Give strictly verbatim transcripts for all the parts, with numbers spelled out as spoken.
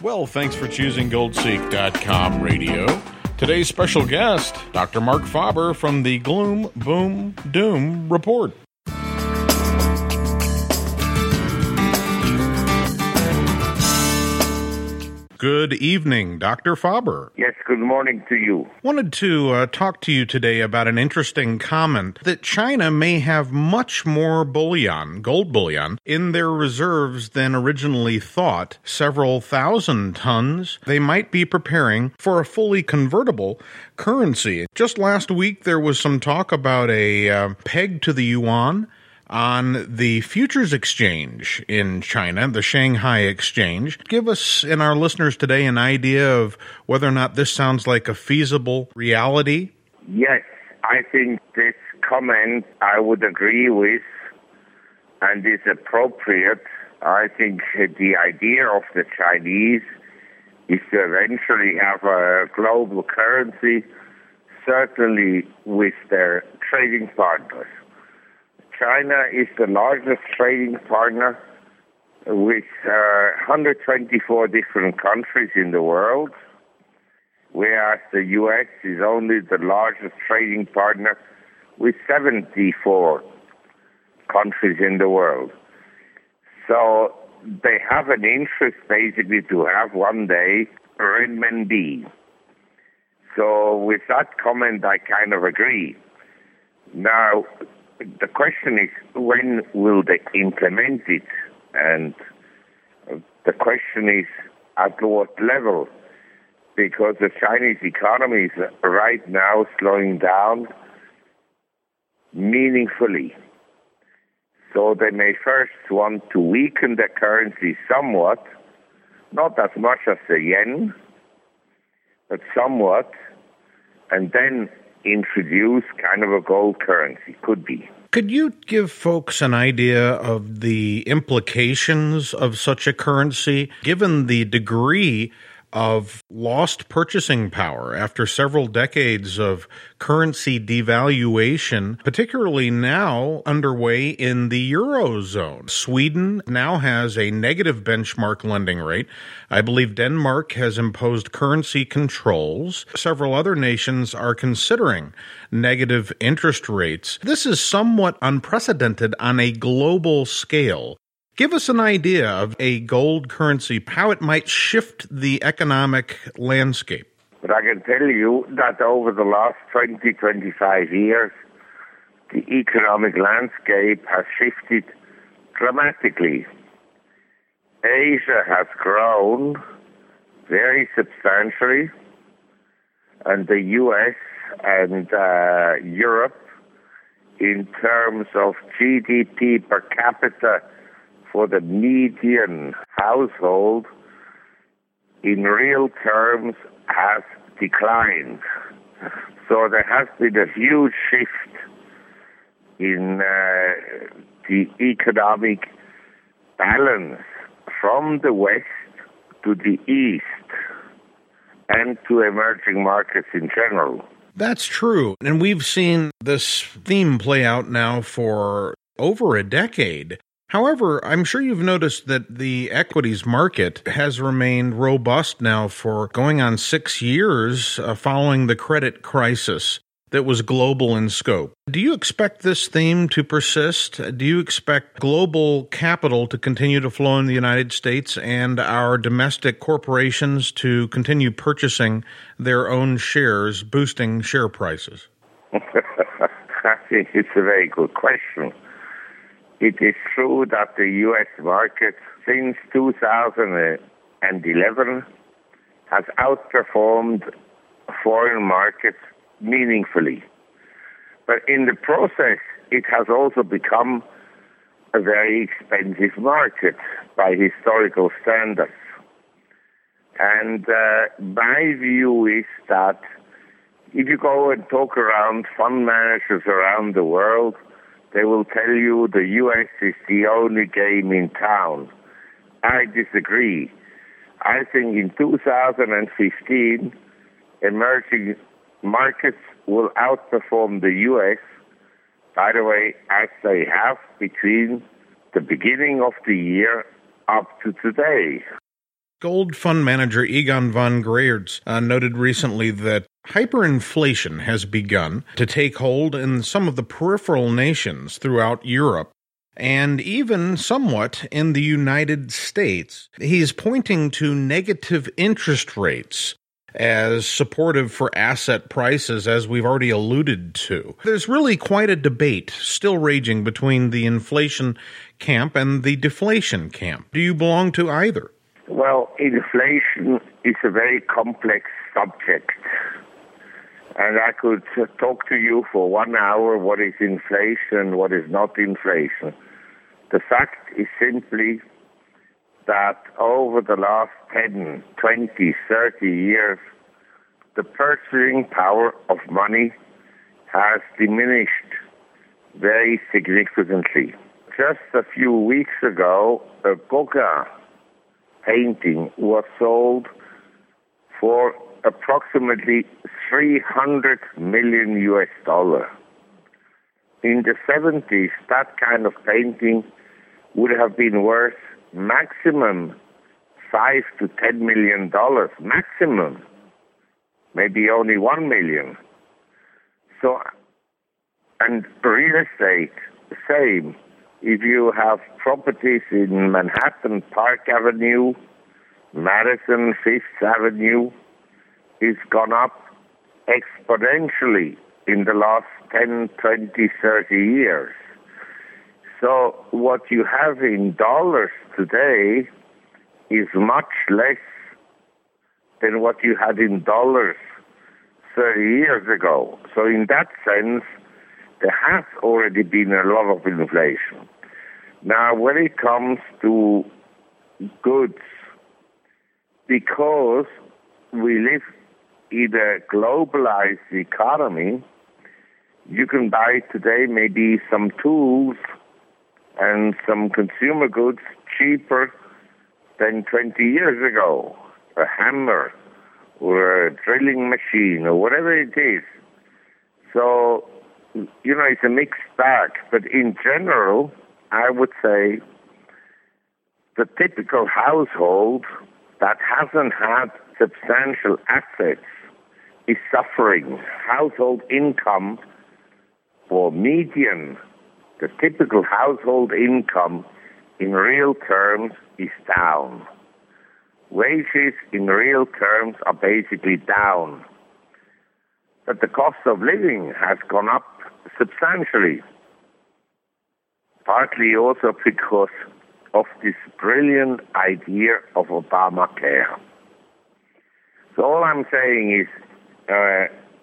Well, thanks for choosing goldseek dot com radio. Today's special guest, Doctor Mark Faber from the Gloom, Boom, Doom Report. Good evening, Doctor Faber. Yes, good morning to you. Wanted to uh, talk to you today about an interesting comment that China may have much more bullion, gold bullion, in their reserves than originally thought. Several thousand tons. They might be preparing for a fully convertible currency. Just last week, there was some talk about a uh, peg to the yuan on the futures exchange in China, the Shanghai Exchange. Give us and our listeners today an idea of whether or not this sounds like a feasible reality. Yes, I think this comment I would agree with and is appropriate. I think the idea of the Chinese is to eventually have a global currency, certainly with their trading partners. China is the largest trading partner with uh, one hundred twenty-four different countries in the world, whereas the U S is only the largest trading partner with seventy-four countries in the world. So they have an interest basically to have one day renminbi. So with that comment, I kind of agree. Now, the question is, when will they implement it? And the question is, at what level? Because the Chinese economy is right now slowing down meaningfully. So they may first want to weaken the currency somewhat, not as much as the yen, but somewhat, and then introduce kind of a gold currency. Could be. Could you give folks an idea of the implications of such a currency, given the degree of lost purchasing power after several decades of currency devaluation, particularly now underway in the Eurozone? Sweden now has a negative benchmark lending rate. I believe Denmark has imposed currency controls. Several other nations are considering negative interest rates. This is somewhat unprecedented on a global scale. Give us an idea of a gold currency, how it might shift the economic landscape. But I can tell you that over the last twenty, twenty-five years, the economic landscape has shifted dramatically. Asia has grown very substantially, and the U S and uh, Europe, in terms of G D P per capita, for the median household, in real terms, has declined. So there has been a huge shift in uh, the economic balance from the West to the East and to emerging markets in general. That's true. And we've seen this theme play out now for over a decade. However, I'm sure you've noticed that the equities market has remained robust now for going on six years uh, following the credit crisis that was global in scope. Do you expect this theme to persist? Do you expect global capital to continue to flow in the United States and our domestic corporations to continue purchasing their own shares, boosting share prices? I think it's a very good question. It is true that the U S market since two thousand eleven has outperformed foreign markets meaningfully. But in the process, it has also become a very expensive market by historical standards. And uh, my view is that if you go and talk around fund managers around the world, they will tell you the U S is the only game in town. I disagree. I think in two thousand fifteen, emerging markets will outperform the U S, by the way, as they have between the beginning of the year up to today. Gold fund manager Egon von Greyerz uh, noted recently that hyperinflation has begun to take hold in some of the peripheral nations throughout Europe and even somewhat in the United States. He's pointing to negative interest rates as supportive for asset prices, as we've already alluded to. There's really quite a debate still raging between the inflation camp and the deflation camp. Do you belong to either? Well, inflation is a very complex subject. And I could talk to you for one hour what is inflation, what is not inflation. The fact is simply that over the last ten, twenty, thirty years, the purchasing power of money has diminished very significantly. Just a few weeks ago, a Gauguin painting was sold for approximately three hundred million U S dollar. In the seventies, that kind of painting would have been worth maximum five to ten million dollars, maximum. Maybe only one million. So, and real estate, the same. If you have properties in Manhattan, Park Avenue, Madison, Fifth Avenue, it's gone up exponentially in the last ten, twenty, thirty years. So what you have in dollars today is much less than what you had in dollars thirty years ago. So in that sense, there has already been a lot of inflation. Now, when it comes to goods, because we live in a globalized economy, you can buy today maybe some tools and some consumer goods cheaper than twenty years ago. A hammer or a drilling machine or whatever it is. So, you know, it's a mixed bag. But in general, I would say the typical household that hasn't had substantial assets is suffering. Household income or median, the typical household income in real terms is down. Wages in real terms are basically down. But the cost of living has gone up substantially, partly also because of this brilliant idea of Obamacare. So all I'm saying is uh,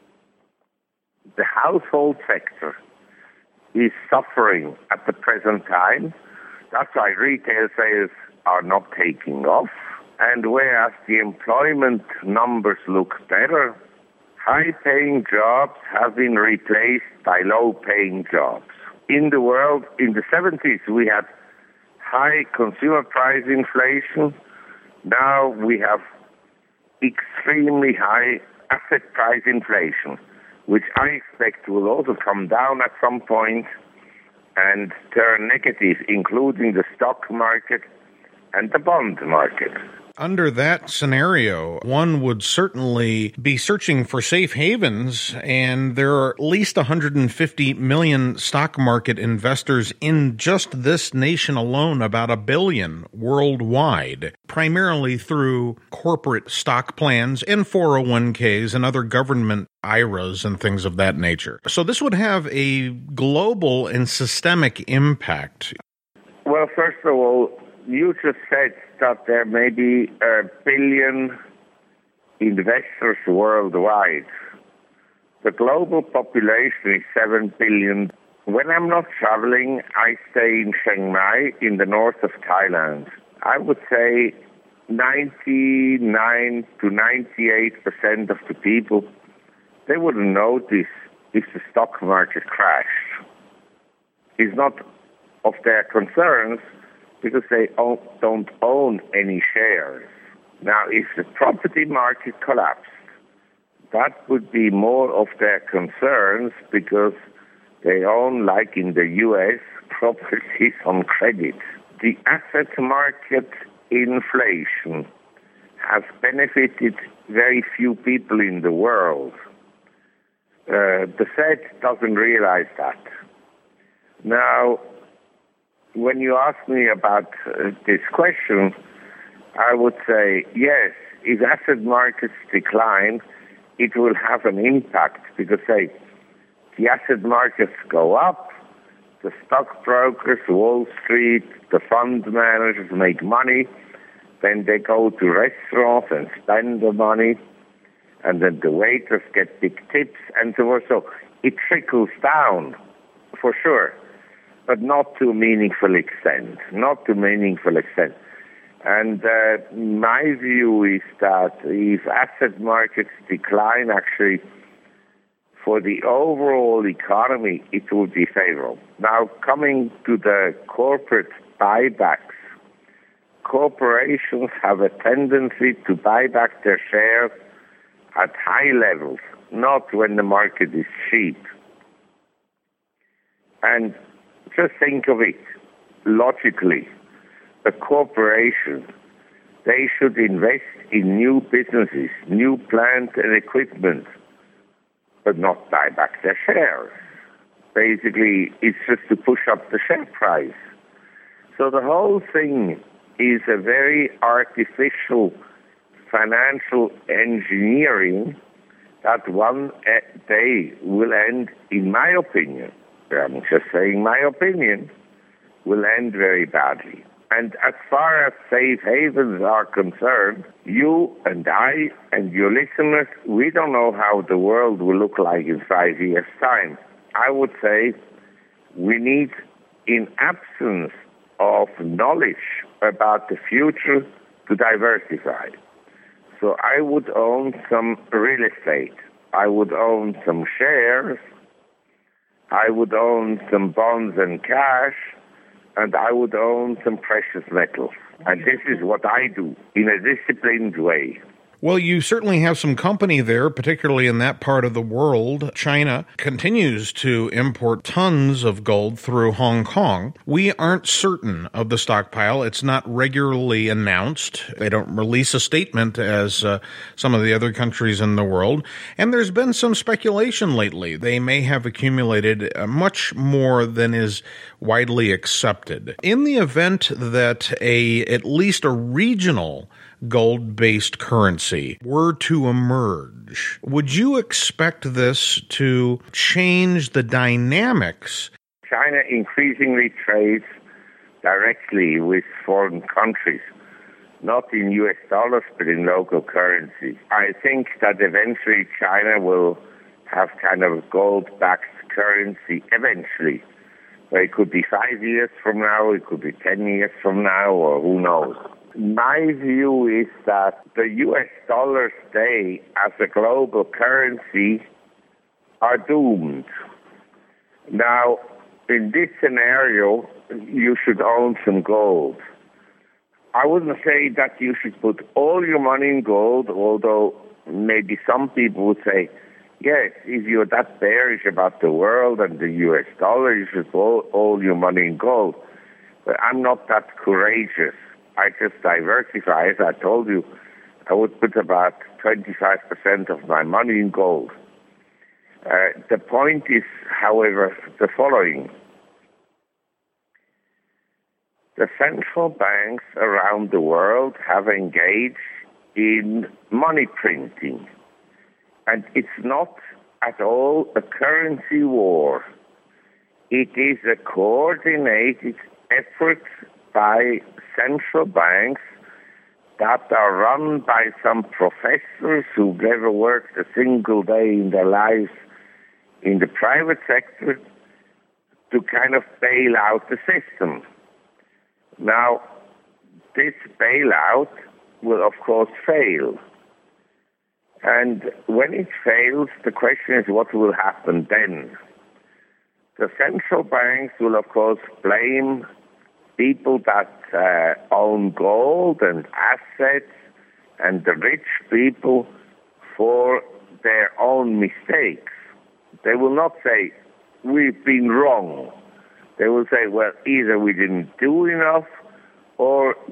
the household sector is suffering at the present time. That's why retail sales are not taking off. And whereas the employment numbers look better, high-paying jobs have been replaced by low-paying jobs. In the world, in the seventies, we had high consumer price inflation. Now we have extremely high asset price inflation, which I expect will also come down at some point and turn negative, including the stock market and the bond market. Under that scenario, one would certainly be searching for safe havens, and there are at least one hundred fifty million stock market investors in just this nation alone, about a billion worldwide, primarily through corporate stock plans and four oh one k's and other government I R As and things of that nature. So this would have a global and systemic impact. Well, first of all, you just said that there may be a billion investors worldwide. The global population is seven billion. When I'm not traveling, I stay in Chiang Mai in the north of Thailand. I would say ninety-nine to ninety-eight percent of the people, they wouldn't notice if the stock market crashed. It's not of their concerns, because they don't own any shares. Now, if the property market collapsed, that would be more of their concerns because they own, like in the U S, properties on credit. The asset market inflation has benefited very few people in the world. Uh, the Fed doesn't realize that. Now, when you ask me about uh, this question, I would say, yes, if asset markets decline, it will have an impact because, say, the asset markets go up, the stockbrokers, Wall Street, the fund managers make money, then they go to restaurants and spend the money, and then the waiters get big tips and so forth. So it trickles down, for sure, but not to a meaningful extent, not to a meaningful extent. And uh, my view is that if asset markets decline, actually, for the overall economy, it will be favorable. Now, coming to the corporate buybacks, corporations have a tendency to buy back their shares at high levels, not when the market is cheap. And just think of it logically. A corporation, they should invest in new businesses, new plant and equipment, but not buy back their shares. Basically, it's just to push up the share price. So the whole thing is a very artificial financial engineering that one day will end, in my opinion, I'm just saying my opinion, will end very badly. And as far as safe havens are concerned, you and I and your listeners, we don't know how the world will look like in five years' time. I would say we need, in absence of knowledge about the future, to diversify. So I would own some real estate. I would own some shares. I would own some bonds and cash. And I would own some precious metals. And this is what I do in a disciplined way. Well, you certainly have some company there, particularly in that part of the world. China continues to import tons of gold through Hong Kong. We aren't certain of the stockpile. It's not regularly announced. They don't release a statement as uh, some of the other countries in the world. And there's been some speculation lately. They may have accumulated uh, much more than is widely accepted. In the event that a at least a regional gold-based currency were to emerge, would you expect this to change the dynamics? China increasingly trades directly with foreign countries, not in U S dollars, but in local currency. I think that eventually China will have kind of a gold-backed currency eventually. But it could be five years from now, it could be ten years from now, or who knows. My view is that the U S dollar stay as a global currency are doomed. Now, in this scenario, you should own some gold. I wouldn't say that you should put all your money in gold, although maybe some people would say, yes, if you're that bearish about the world and the U S dollar, you should put all your money in gold. But I'm not that courageous. I just diversify. As I told you, I would put about twenty-five percent of my money in gold. Uh, the point is, however, the following. The central banks around the world have engaged in money printing. And it's not at all a currency war. It is a coordinated effort by central banks that are run by some professors who never worked a single day in their lives in the private sector to kind of bail out the system. Now, this bailout will, of course, fail. And when it fails, the question is what will happen then? The central banks will, of course, blame people that uh, own gold and assets and the rich people for their own mistakes. They will not say, we've been wrong. They will say, well, either we didn't do enough or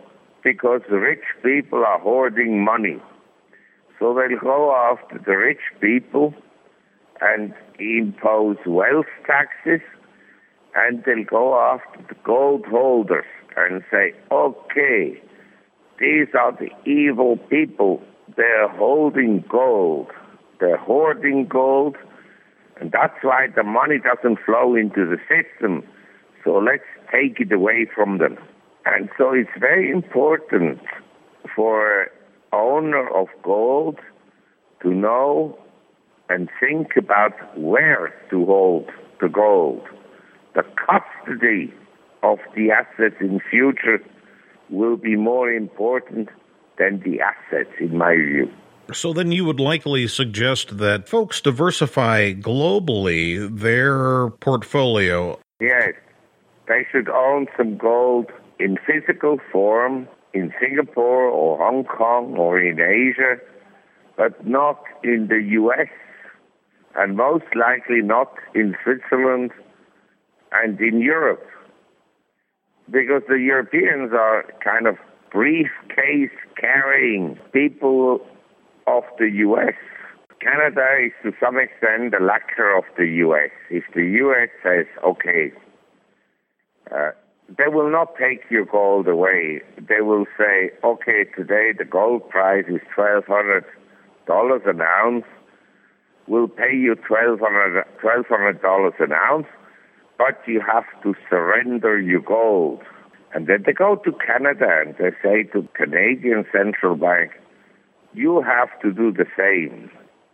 because the rich people are hoarding money. So they'll go after the rich people and impose wealth taxes, and they'll go after the gold holders and say, okay, these are the evil people. They're holding gold. They're hoarding gold, and that's why the money doesn't flow into the system. So let's take it away from them. And so it's very important for owner of gold to know and think about where to hold the gold. The custody of the assets in future will be more important than the assets, in my view. So then you would likely suggest that folks diversify globally their portfolio. Yes, they should own some gold in physical form in Singapore or Hong Kong or in Asia, but not in the U S, and most likely not in Switzerland and in Europe, because the Europeans are kind of briefcase carrying people of the U S. Canada is to some extent the lacquer of the U S. If the U S says, okay, uh, they will not take your gold away. They will say, okay, today the gold price is twelve hundred dollars an ounce. We'll pay you twelve hundred dollars an ounce, but you have to surrender your gold. And then they go to Canada and they say to Canadian Central Bank, you have to do the same.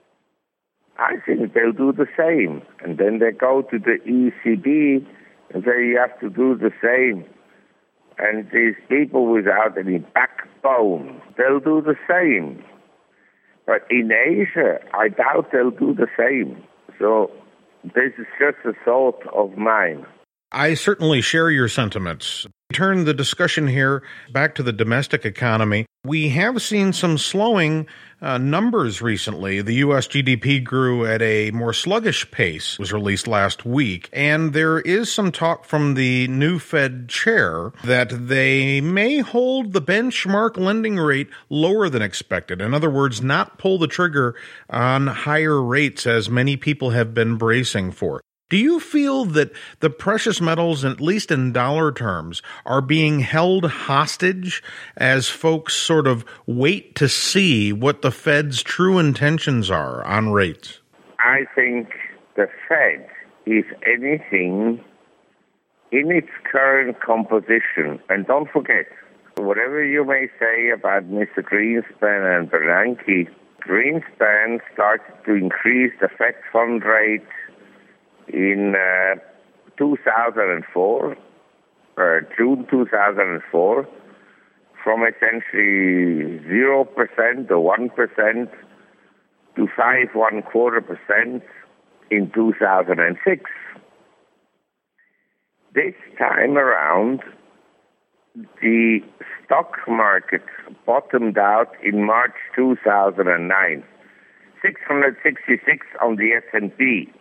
I think they'll do the same. And then they go to the E C B and say you have to do the same. And these people without any backbone, they'll do the same. But in Asia, I doubt they'll do the same. So this is just a thought of mine. I certainly share your sentiments. Turn the discussion here back to the domestic economy. We have seen some slowing uh, numbers recently. The U S G D P grew at a more sluggish pace, was released last week, and there is some talk from the new Fed chair that they may hold the benchmark lending rate lower than expected. In other words, not pull the trigger on higher rates as many people have been bracing for. Do you feel that the precious metals, at least in dollar terms, are being held hostage as folks sort of wait to see what the Fed's true intentions are on rates? I think the Fed, if anything, in its current composition, and don't forget, whatever you may say about Mister Greenspan and Bernanke, Greenspan started to increase the Fed fund rate in uh, two thousand four, uh, June two thousand four, from essentially zero percent or one percent to five one quarter percent in two thousand six. This time around, the stock market bottomed out in March two thousand nine, six hundred sixty-six on the S and P.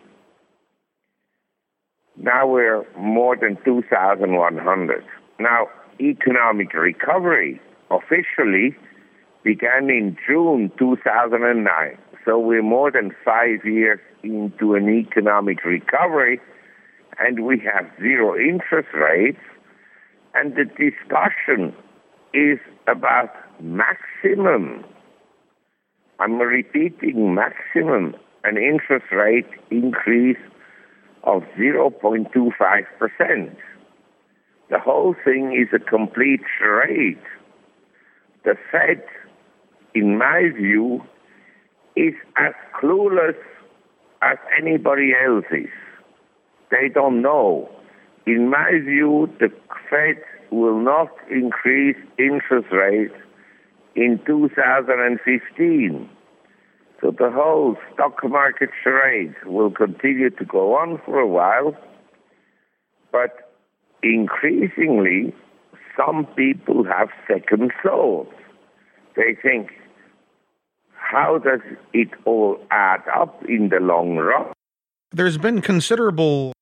Now we're more than two thousand one hundred. Now, economic recovery officially began in June two thousand nine. So we're more than five years into an economic recovery, and we have zero interest rates, and the discussion is about maximum, I'm repeating maximum, an interest rate increase of zero point two five percent. The whole thing is a complete charade. The Fed, in my view, is as clueless as anybody else is. They don't know. In my view, the Fed will not increase interest rates in two thousand fifteen. So the whole stock market charade will continue to go on for a while, but increasingly, some people have second thoughts. They think, how does it all add up in the long run? There's been considerable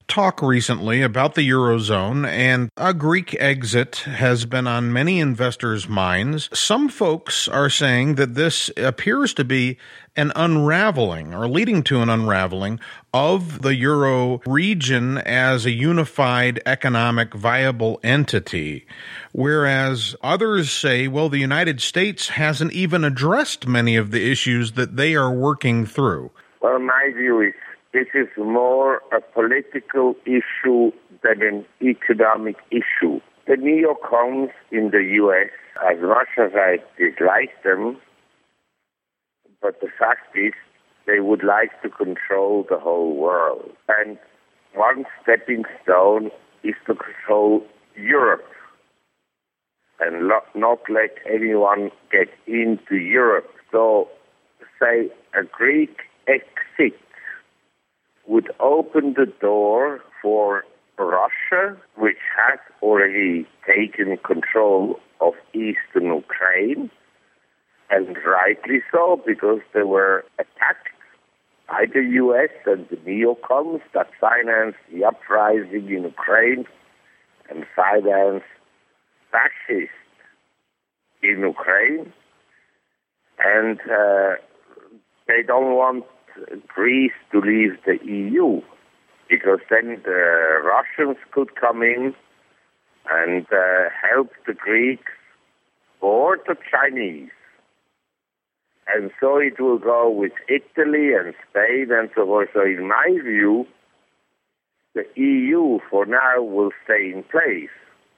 talk recently about the Eurozone, and a Greek exit has been on many investors' minds. Some folks are saying that this appears to be an unraveling or leading to an unraveling of the Euro region as a unified economic viable entity, whereas others say, well, the United States hasn't even addressed many of the issues that they are working through. Well, my view is this is more a political issue than an economic issue. The neocons in the U S, as much as I dislike them, but the fact is they would like to control the whole world. And one stepping stone is to control Europe and not, not let anyone get into Europe. So, say, a Greek exit would open the door for Russia, which has already taken control of eastern Ukraine, and rightly so, because they were attacked by the U S and the neocons that financed the uprising in Ukraine and financed fascists in Ukraine. And uh, they don't want Greece to leave the E U, because then the Russians could come in and uh, help the Greeks or the Chinese. And so it will go with Italy and Spain and so forth. So in my view, the E U for now will stay in place.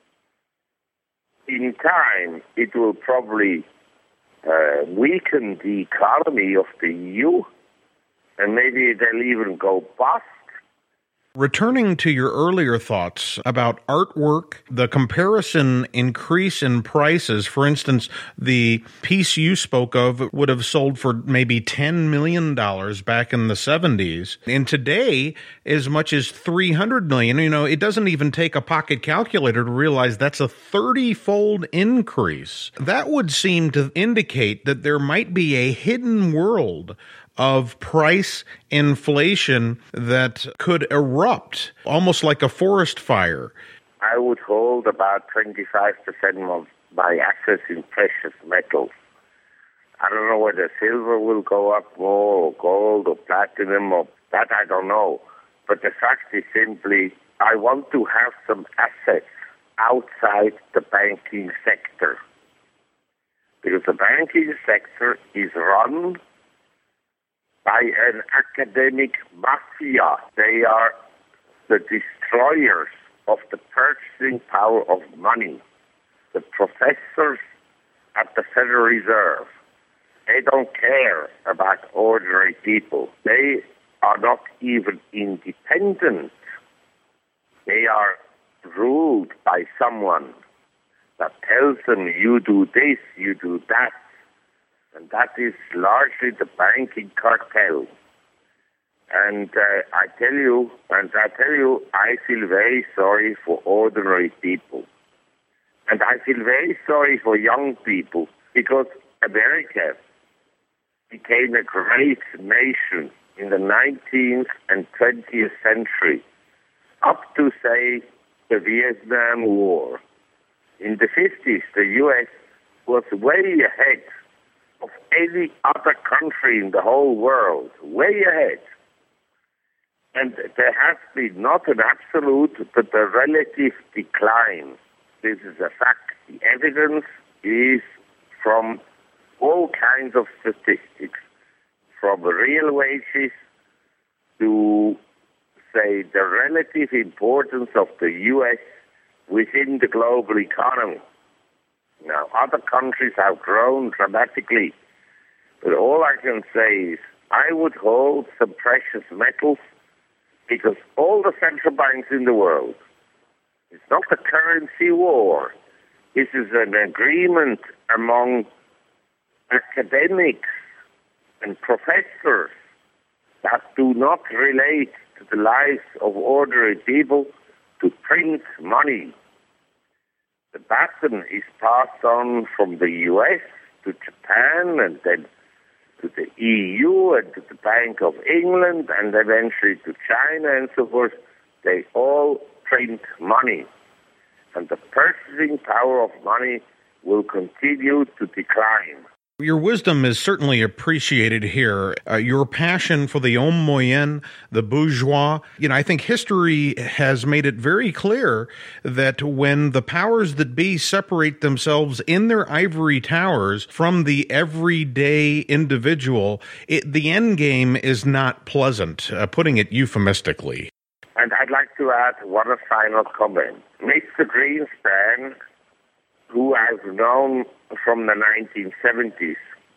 In time, it will probably uh, weaken the economy of the E U, and maybe they'll even go bust. Returning to your earlier thoughts about artwork, the comparison increase in prices, for instance, the piece you spoke of would have sold for maybe ten million dollars back in the seventies. And today, as much as three hundred million dollars. You know, it doesn't even take a pocket calculator to realize that's a thirty-fold increase. That would seem to indicate that there might be a hidden world of price inflation that could erupt almost like a forest fire. I would hold about twenty-five percent of my assets in precious metals. I don't know whether silver will go up more, or gold, or platinum, or that I don't know. But the fact is simply, I want to have some assets outside the banking sector. Because the banking sector is run by an academic mafia. They are the destroyers of the purchasing power of money. The professors at the Federal Reserve, they don't care about ordinary people. They are not even independent. They are ruled by someone that tells them, you do this, you do that. And that is largely the banking cartel. And uh, I tell you, and I tell you, I feel very sorry for ordinary people. And I feel very sorry for young people, because America became a great nation in the nineteenth and twentieth century, up to, say, the Vietnam War. In the fifties, the U S was way ahead of any other country in the whole world, way ahead. And there has been not an absolute, but a relative decline. This is a fact. The evidence is from all kinds of statistics, from real wages to, say, the relative importance of the U S within the global economy. Now, other countries have grown dramatically, but all I can say is I would hold some precious metals, because all the central banks in the world, it's not a currency war. This is an agreement among academics and professors that do not relate to the lives of ordinary people to print money. The baton is passed on from the U S to Japan, and then to the E U, and to the Bank of England, and eventually to China and so forth. They all print money, and the purchasing power of money will continue to decline. Your wisdom is certainly appreciated here. Uh, your passion for the homme moyen, the bourgeois. You know, I think history has made it very clear that when the powers that be separate themselves in their ivory towers from the everyday individual, it, the end game is not pleasant, uh, putting it euphemistically. And I'd like to add one final comment. Mister Greenspan, who I've known from the nineteen seventies,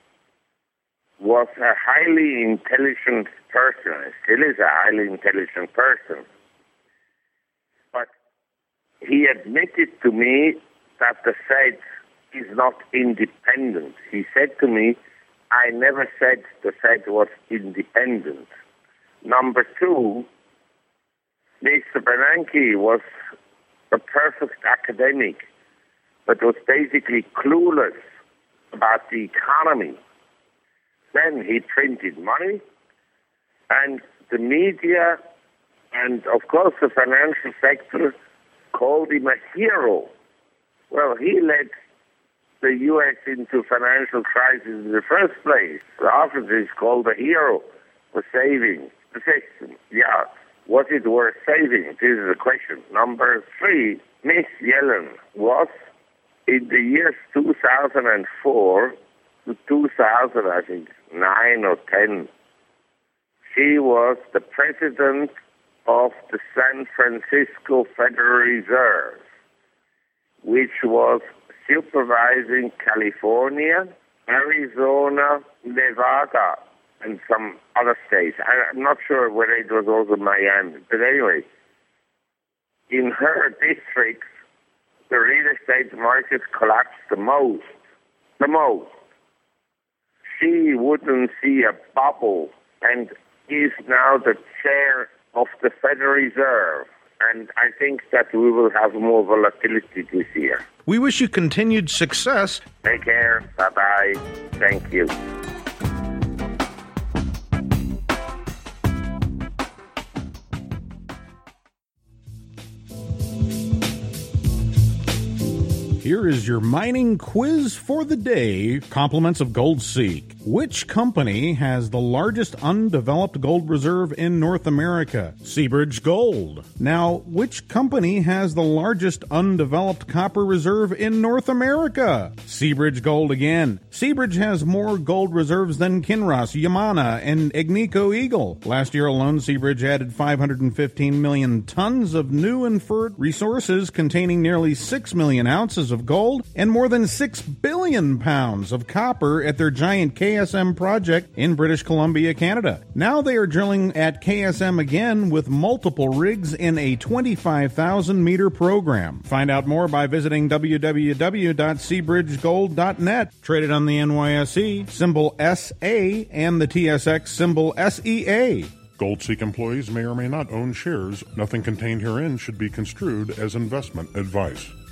was a highly intelligent person, still is a highly intelligent person. But he admitted to me that the Fed is not independent. He said to me, I never said the Fed was independent. Number two, Mister Bernanke was a perfect academic, but was basically clueless about the economy. Then he printed money, and the media and, of course, the financial sector called him a hero. Well, he led the U S into financial crisis in the first place. The office is called a hero for saving the system. Yeah, was it worth saving? This is the question. Number three, Miss Yellen was, in the years two thousand four to two thousand, I think, nine or ten, she was the president of the San Francisco Federal Reserve, which was supervising California, Arizona, Nevada, and some other states. I'm not sure whether it was also Miami. But anyway, in her districts, the real estate market collapsed the most. The most. She wouldn't see a bubble and is now the chair of the Federal Reserve. And I think that we will have more volatility this year. We wish you continued success. Take care. Bye-bye. Thank you. Here is your mining quiz for the day, compliments of GoldSeek. Which company has the largest undeveloped gold reserve in North America? Seabridge Gold. Now, which company has the largest undeveloped copper reserve in North America? Seabridge Gold again. Seabridge has more gold reserves than Kinross, Yamana, and Agnico Eagle. Last year alone, Seabridge added five hundred fifteen million tons of new inferred resources containing nearly six million ounces of gold and more than six billion pounds of copper at their giant K S M project in British Columbia, Canada. Now they are drilling at K S M again with multiple rigs in a twenty-five thousand meter program. Find out more by visiting w w w dot seabridge gold dot net. Traded on the N Y S E, symbol S A, and the T S X, symbol S E A. GoldSeek employees may or may not own shares. Nothing contained herein should be construed as investment advice.